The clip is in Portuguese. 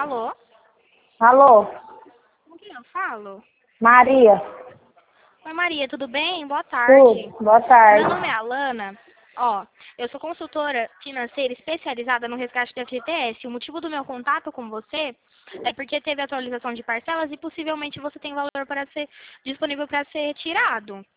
Alô? Alô, Com quem eu falo? Maria. Oi, Maria, tudo bem? Boa tarde. Tudo. Boa tarde. Meu nome é Alana. Ó, eu sou consultora financeira especializada no resgate da FGTS. O motivo do meu contato com você é porque teve atualização de parcelas e possivelmente você tem valor para ser disponível para ser retirado.